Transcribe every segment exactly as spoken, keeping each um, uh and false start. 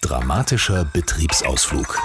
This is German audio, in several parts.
Dramatischer Betriebsausflug.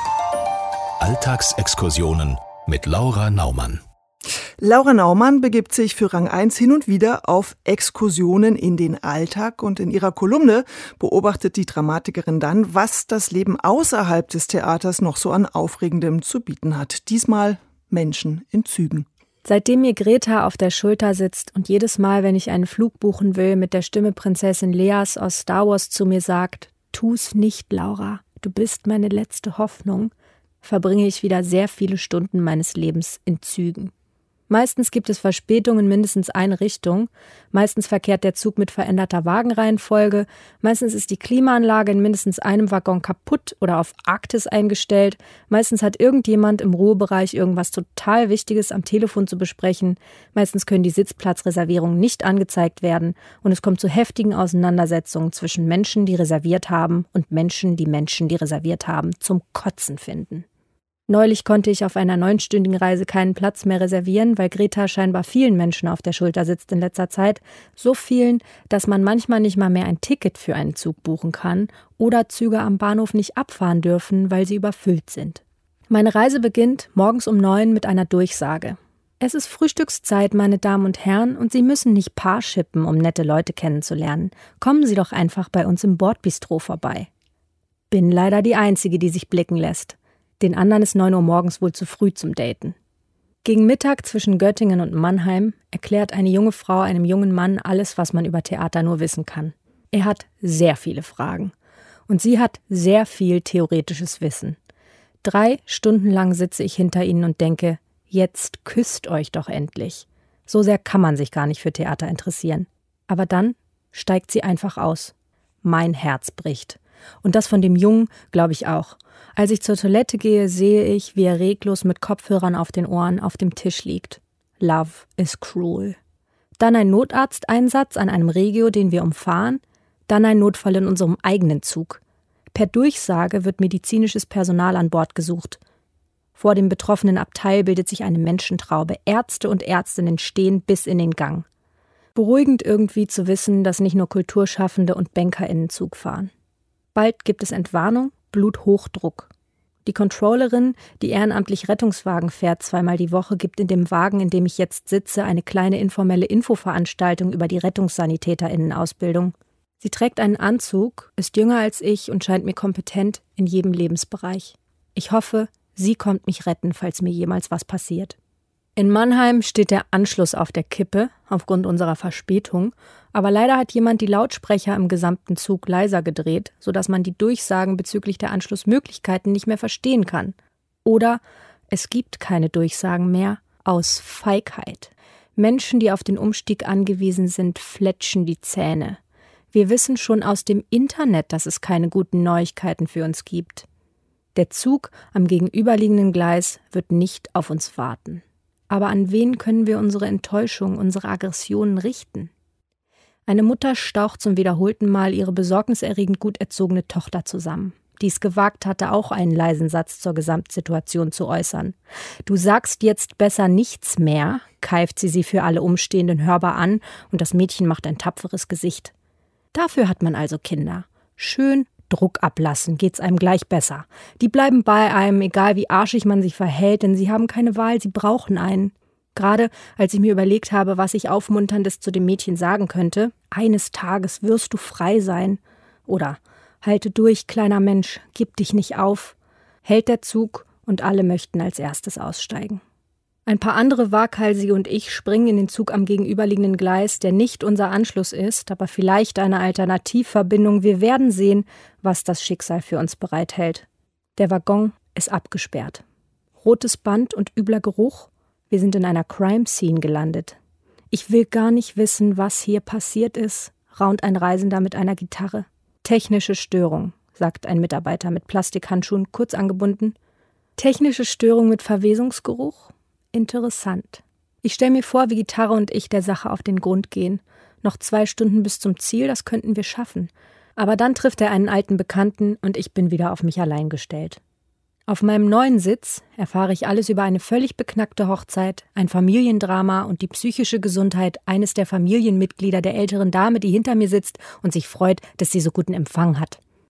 Alltagsexkursionen mit Laura Naumann. Laura Naumann begibt sich für Rang eins hin und wieder auf Exkursionen in den Alltag und in ihrer Kolumne beobachtet die Dramatikerin dann, was das Leben außerhalb des Theaters noch so an Aufregendem zu bieten hat. Diesmal Menschen in Zügen. Seitdem mir Greta auf der Schulter sitzt und jedes Mal, wenn ich einen Flug buchen will, mit der Stimme Prinzessin Leias aus Star Wars zu mir sagt, tu's nicht, Laura, du bist meine letzte Hoffnung, verbringe ich wieder sehr viele Stunden meines Lebens in Zügen. Meistens gibt es Verspätungen in mindestens eine Richtung, meistens verkehrt der Zug mit veränderter Wagenreihenfolge, meistens ist die Klimaanlage in mindestens einem Waggon kaputt oder auf Arktis eingestellt, meistens hat irgendjemand im Ruhebereich irgendwas total Wichtiges am Telefon zu besprechen, meistens können die Sitzplatzreservierungen nicht angezeigt werden und es kommt zu heftigen Auseinandersetzungen zwischen Menschen, die reserviert haben und Menschen, die Menschen, die reserviert haben, zum Kotzen finden. Neulich konnte ich auf einer neunstündigen Reise keinen Platz mehr reservieren, weil Greta scheinbar vielen Menschen auf der Schulter sitzt in letzter Zeit. So vielen, dass man manchmal nicht mal mehr ein Ticket für einen Zug buchen kann oder Züge am Bahnhof nicht abfahren dürfen, weil sie überfüllt sind. Meine Reise beginnt morgens um neun mit einer Durchsage. Es ist Frühstückszeit, meine Damen und Herren, und Sie müssen nicht Paarschippen, um nette Leute kennenzulernen. Kommen Sie doch einfach bei uns im Bordbistro vorbei. Bin leider die Einzige, die sich blicken lässt. Den anderen ist neun Uhr morgens wohl zu früh zum Daten. Gegen Mittag zwischen Göttingen und Mannheim erklärt eine junge Frau einem jungen Mann alles, was man über Theater nur wissen kann. Er hat sehr viele Fragen. Und sie hat sehr viel theoretisches Wissen. Drei Stunden lang sitze ich hinter ihnen und denke, jetzt küsst euch doch endlich. So sehr kann man sich gar nicht für Theater interessieren. Aber dann steigt sie einfach aus. Mein Herz bricht. Und das von dem Jungen glaube ich auch. Als ich zur Toilette gehe, sehe ich, wie er reglos mit Kopfhörern auf den Ohren auf dem Tisch liegt. Love is cruel. Dann ein Notarzteinsatz an einem Regio, den wir umfahren. Dann ein Notfall in unserem eigenen Zug. Per Durchsage wird medizinisches Personal an Bord gesucht. Vor dem betroffenen Abteil bildet sich eine Menschentraube. Ärzte und Ärztinnen stehen bis in den Gang. Beruhigend irgendwie zu wissen, dass nicht nur Kulturschaffende und BankerInnen Zug fahren. Bald gibt es Entwarnung, Bluthochdruck. Die Controllerin, die ehrenamtlich Rettungswagen fährt zweimal die Woche, gibt in dem Wagen, in dem ich jetzt sitze, eine kleine informelle Infoveranstaltung über die RettungssanitäterInnen-Ausbildung. Sie trägt einen Anzug, ist jünger als ich und scheint mir kompetent in jedem Lebensbereich. Ich hoffe, sie kommt mich retten, falls mir jemals was passiert. In Mannheim steht der Anschluss auf der Kippe, aufgrund unserer Verspätung, aber leider hat jemand die Lautsprecher im gesamten Zug leiser gedreht, sodass man die Durchsagen bezüglich der Anschlussmöglichkeiten nicht mehr verstehen kann. Oder es gibt keine Durchsagen mehr, aus Feigheit. Menschen, die auf den Umstieg angewiesen sind, fletschen die Zähne. Wir wissen schon aus dem Internet, dass es keine guten Neuigkeiten für uns gibt. Der Zug am gegenüberliegenden Gleis wird nicht auf uns warten. Aber an wen können wir unsere Enttäuschung, unsere Aggressionen richten? Eine Mutter staucht zum wiederholten Mal ihre besorgniserregend gut erzogene Tochter zusammen, die es gewagt hatte, auch einen leisen Satz zur Gesamtsituation zu äußern. »Du sagst jetzt besser nichts mehr«, keift sie sie für alle Umstehenden hörbar an und das Mädchen macht ein tapferes Gesicht. Dafür hat man also Kinder. Schön Druck ablassen, geht's einem gleich besser. Die bleiben bei einem, egal wie arschig man sich verhält, denn sie haben keine Wahl, sie brauchen einen. Gerade als ich mir überlegt habe, was ich Aufmunterndes zu dem Mädchen sagen könnte, eines Tages wirst du frei sein. Oder halte durch, kleiner Mensch, gib dich nicht auf. Hält der Zug und alle möchten als erstes aussteigen. Ein paar andere Waghalsige und ich springen in den Zug am gegenüberliegenden Gleis, der nicht unser Anschluss ist, aber vielleicht eine Alternativverbindung. Wir werden sehen, was das Schicksal für uns bereithält. Der Waggon ist abgesperrt. Rotes Band und übler Geruch. Wir sind in einer Crime-Scene gelandet. Ich will gar nicht wissen, was hier passiert ist, raunt ein Reisender mit einer Gitarre. Technische Störung, sagt ein Mitarbeiter mit Plastikhandschuhen, kurz angebunden. Technische Störung mit Verwesungsgeruch? Interessant. Ich stelle mir vor, wie Gitarre und ich der Sache auf den Grund gehen. Noch zwei Stunden bis zum Ziel, das könnten wir schaffen. Aber dann trifft er einen alten Bekannten und ich bin wieder auf mich allein gestellt. Auf meinem neuen Sitz erfahre ich alles über eine völlig beknackte Hochzeit, ein Familiendrama und die psychische Gesundheit eines der Familienmitglieder der älteren Dame, die hinter mir sitzt und sich freut, dass sie so guten Empfang hat.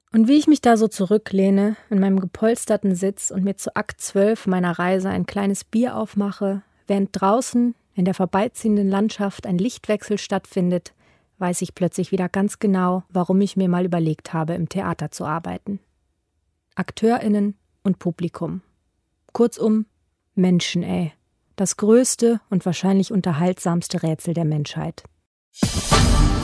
Und wie ich mich da so zurücklehne, in meinem gepolsterten Sitz und mir zu Akt zwölf meiner Reise ein kleines Bier aufmache, während draußen in der vorbeiziehenden Landschaft ein Lichtwechsel stattfindet, weiß ich plötzlich wieder ganz genau, warum ich mir mal überlegt habe, im Theater zu arbeiten. AkteurInnen und Publikum. Kurzum, Menschen, ey. Das größte und wahrscheinlich unterhaltsamste Rätsel der Menschheit.